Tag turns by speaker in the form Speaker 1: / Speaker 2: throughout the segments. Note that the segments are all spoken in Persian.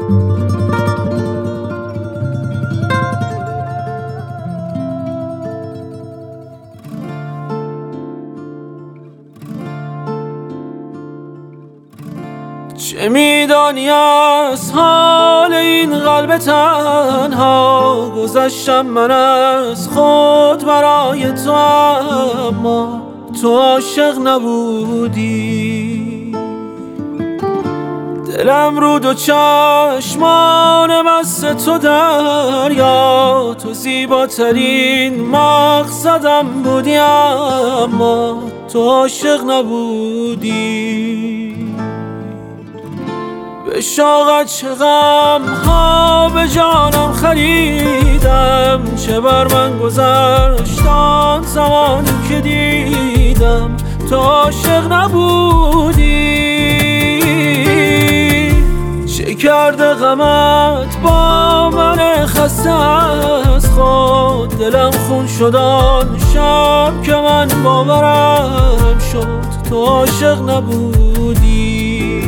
Speaker 1: چه میدانی از حال این قلب تنها؟ گذشتم من از خود برای تو، اما تو عاشق نبودی. دلم رو دو چشمان مست تو دریا، تو زیباترین مقصدم بودی، اما تو عاشق نبودی. به شوقت چه غم ها به جانم خریدم، چه بر من گذشت آن زمانی که دیدم تو عاشق نبودی. چه کرده غمت با من خسته از خود؟ دلم خون شد آن شب که من باورم شد تو عاشق نبودی.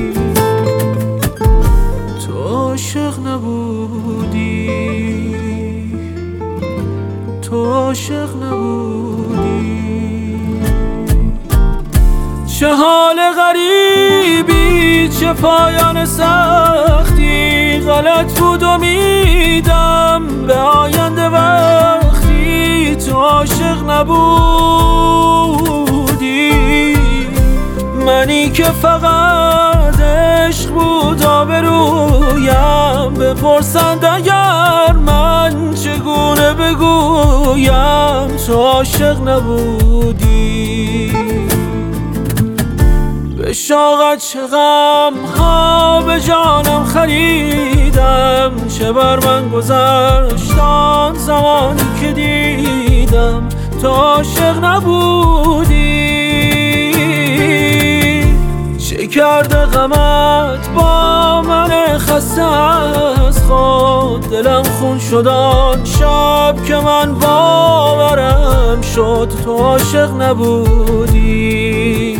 Speaker 1: عاشق نبودی، تو عاشق نبودی. چه حال غریبی، چه پایان سختی، غلط بود امیدم به آینده وقتی تو عاشق نبودی. منی که فقط عشق بود آبرویم، بپرسند اگر من چگونه بگویم تو عاشق نبودی. به شوقت چه غم ها به جانم خریدم، چه بر من گذشت آن زمانی که دیدم تو عاشق نبودی. چه کرده غمت با من خسته از خود؟ دلم خون شد آن شب که من باورم شد تو عاشق نبودی.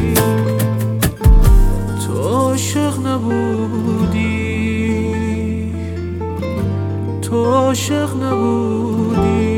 Speaker 1: تو عاشق نبودی، تو عاشق نبودی.